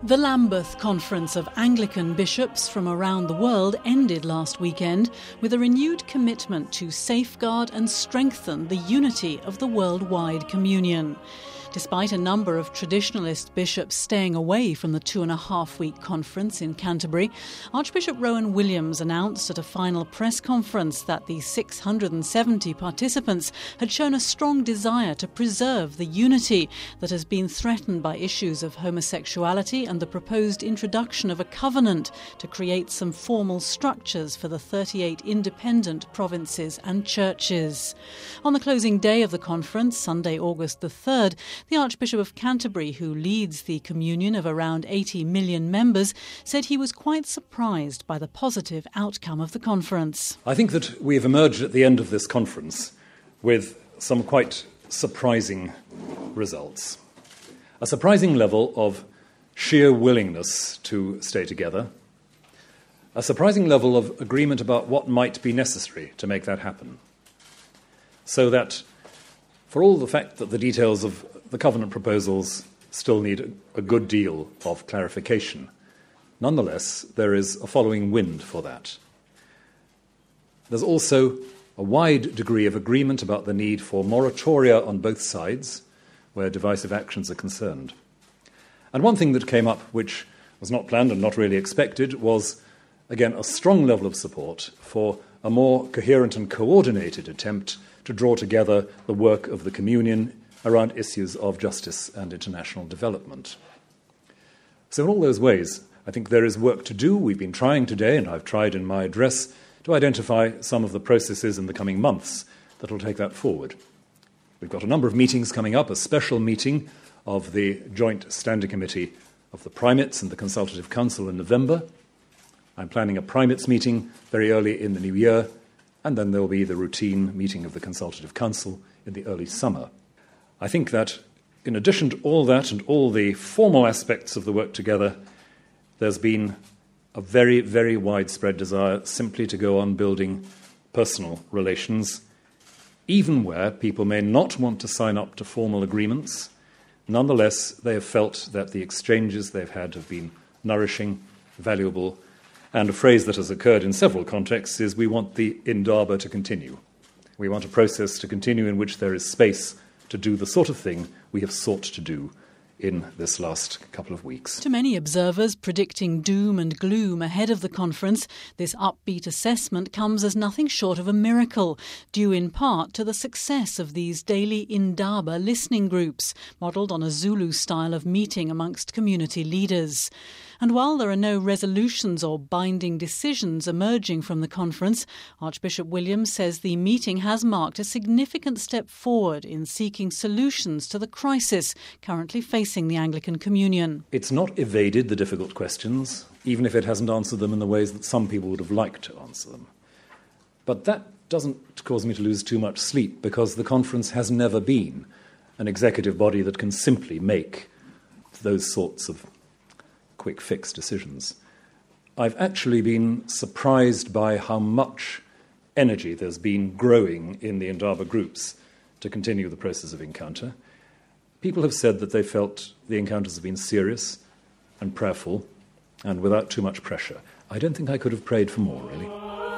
The Lambeth Conference of Anglican bishops from around the world ended last weekend with a renewed commitment to safeguard and strengthen the unity of the worldwide communion. Despite a number of traditionalist bishops staying away from the 2.5-week conference in Canterbury, Archbishop Rowan Williams announced at a final press conference that the 670 participants had shown a strong desire to preserve the unity that has been threatened by issues of homosexuality and the proposed introduction of a covenant to create some formal structures for the 38 independent provinces and churches. On the closing day of the conference, Sunday, August the 3rd, the Archbishop of Canterbury, who leads the communion of around 80 million members, said he was quite surprised by the positive outcome of the conference. I think that we have emerged at the end of this conference with some quite surprising results. A surprising level of sheer willingness to stay together. A surprising level of agreement about what might be necessary to make that happen. So that, for all the fact that the details of the covenant proposals still need a good deal of clarification, nonetheless, there is a following wind for that. There's also a wide degree of agreement about the need for moratoria on both sides where divisive actions are concerned. And one thing that came up, which was not planned and not really expected, was, again, a strong level of support for a more coherent and coordinated attempt to draw together the work of the communion around issues of justice and international development. So in all those ways, I think there is work to do. We've been trying today, and I've tried in my address, to identify some of the processes in the coming months that will take that forward. We've got a number of meetings coming up, a special meeting of the Joint Standing Committee of the Primates and the Consultative Council in November. I'm planning a Primates meeting very early in the new year, and then there will be the routine meeting of the Consultative Council in the early summer. I think that in addition to all that and all the formal aspects of the work together, there's been a very, very widespread desire simply to go on building personal relations, even where people may not want to sign up to formal agreements. Nonetheless, they have felt that the exchanges they've had have been nourishing, valuable, and a phrase that has occurred in several contexts is we want the Indaba to continue. We want a process to continue in which there is space to do the sort of thing we have sought to do in this last couple of weeks. To many observers predicting doom and gloom ahead of the conference, this upbeat assessment comes as nothing short of a miracle, due in part to the success of these daily Indaba listening groups, modelled on a Zulu style of meeting amongst community leaders. And while there are no resolutions or binding decisions emerging from the conference, Archbishop Williams says the meeting has marked a significant step forward in seeking solutions to the crisis currently facing the Anglican Communion. It's not evaded the difficult questions, even if it hasn't answered them in the ways that some people would have liked to answer them. But that doesn't cause me to lose too much sleep, because the conference has never been an executive body that can simply make those sorts of quick fix decisions. I've actually been surprised by how much energy there's been growing in the Indaba groups to continue the process of encounter. People have said that they felt the encounters have been serious and prayerful and without too much pressure. I don't think I could have prayed for more, really.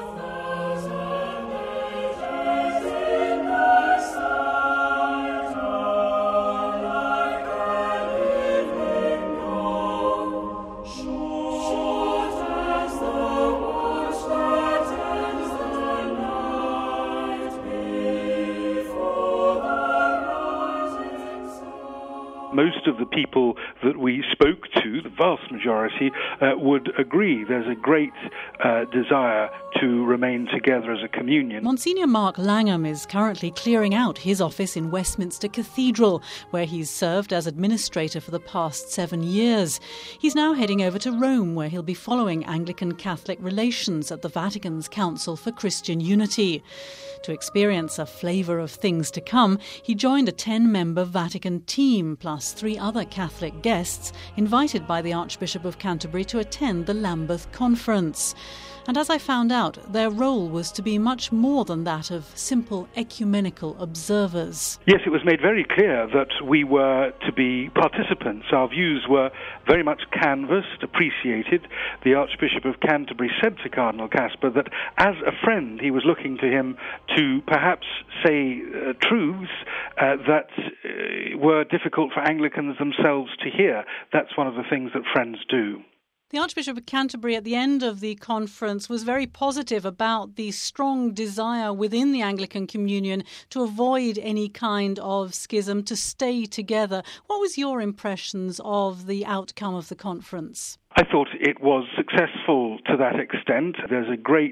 Most of the people that we spoke to, the vast majority, would agree there's a great desire to remain together as a communion. Monsignor Mark Langham is currently clearing out his office in Westminster Cathedral, where he's served as administrator for the past 7 years. He's now heading over to Rome, where he'll be following Anglican-Catholic relations at the Vatican's Council for Christian Unity. To experience a flavour of things to come, he joined a 10-member Vatican team, plus 3 other Catholic guests invited by the Archbishop of Canterbury to attend the Lambeth Conference. And as I found out, their role was to be much more than that of simple ecumenical observers. Yes, it was made very clear that we were to be participants. Our views were very much canvassed, appreciated. The Archbishop of Canterbury said to Cardinal Kasper that as a friend he was looking to him to perhaps say truths that were difficult for Anglicans themselves to hear. That's one of the things that friends do. The Archbishop of Canterbury at the end of the conference was very positive about the strong desire within the Anglican Communion to avoid any kind of schism, to stay together. What was your impressions of the outcome of the conference? I thought it was successful to that extent. There's a great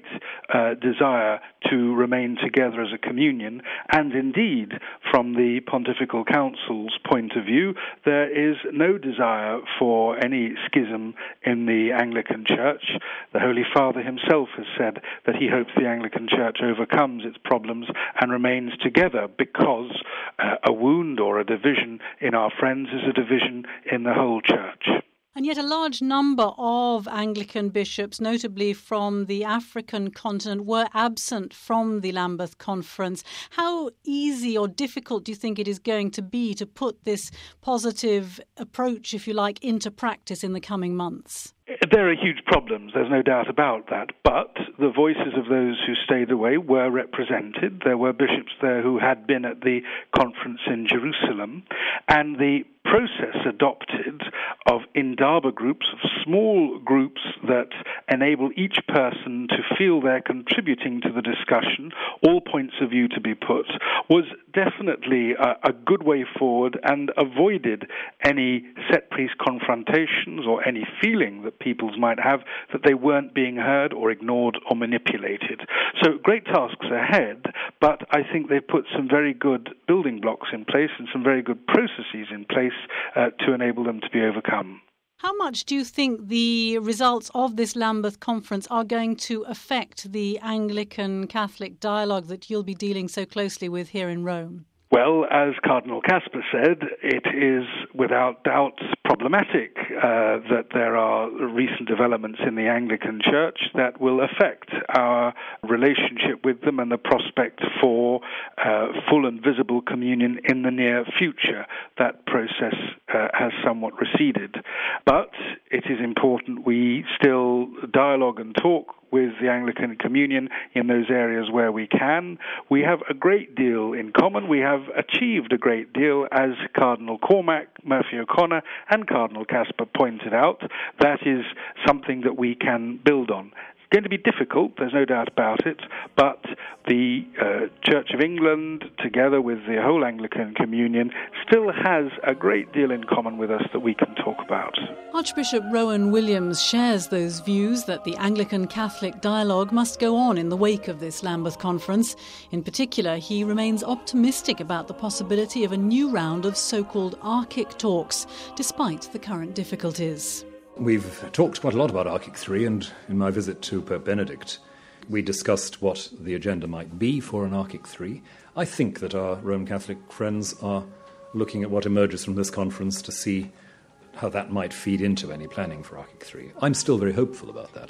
desire to remain together as a communion, and indeed, from the Pontifical Council's point of view, there is no desire for any schism in the Anglican Church. The Holy Father himself has said that he hopes the Anglican Church overcomes its problems and remains together, because a wound or a division in our friends is a division in the whole Church. And yet a large number of Anglican bishops, notably from the African continent, were absent from the Lambeth Conference. How easy or difficult do you think it is going to be to put this positive approach, if you like, into practice in the coming months? There are huge problems, there's no doubt about that, but the voices of those who stayed away were represented. There were bishops there who had been at the conference in Jerusalem, and the process adopted of Indaba groups, of small groups that enable each person to feel they're contributing to the discussion, all points of view to be put, was definitely a good way forward and avoided any set-piece confrontations or any feeling that peoples might have that they weren't being heard or ignored or manipulated. So great tasks ahead, but I think they've put some very good building blocks in place and some very good processes in place to enable them to be overcome. How much do you think the results of this Lambeth Conference are going to affect the Anglican-Catholic dialogue that you'll be dealing so closely with here in Rome? Well, as Cardinal Kasper said, it is without doubt problematic that there are recent developments in the Anglican Church that will affect our relationship with them and the prospect for full and visible communion in the near future. That process has somewhat receded. But it is important we still dialogue and talk with the Anglican Communion in those areas where we can. We have a great deal in common. We have achieved a great deal, as Cardinal Cormac, Murphy O'Connor, and Cardinal Kasper pointed out. That is something that we can build on. It's going to be difficult, there's no doubt about it, but the Church of England, together with the whole Anglican Communion, still has a great deal in common with us that we can talk about. Archbishop Rowan Williams shares those views that the Anglican-Catholic dialogue must go on in the wake of this Lambeth Conference. In particular, he remains optimistic about the possibility of a new round of so-called Archic talks, despite the current difficulties. We've talked quite a lot about Archic 3, and in my visit to Pope Benedict, we discussed what the agenda might be for an Archic 3. I think that our Roman Catholic friends are looking at what emerges from this conference to see how that might feed into any planning for Archic 3. I'm still very hopeful about that.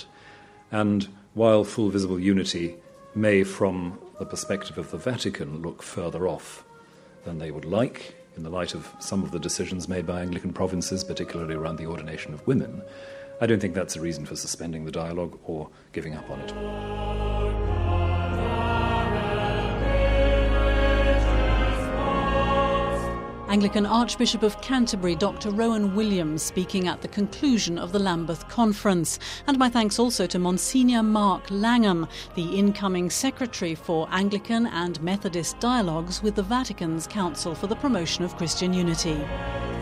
And while full visible unity may, from the perspective of the Vatican, look further off than they would like, in the light of some of the decisions made by Anglican provinces, particularly around the ordination of women, I don't think that's a reason for suspending the dialogue or giving up on it. Anglican Archbishop of Canterbury, Dr. Rowan Williams, speaking at the conclusion of the Lambeth Conference. And my thanks also to Monsignor Mark Langham, the incoming Secretary for Anglican and Methodist Dialogues with the Vatican's Council for the Promotion of Christian Unity.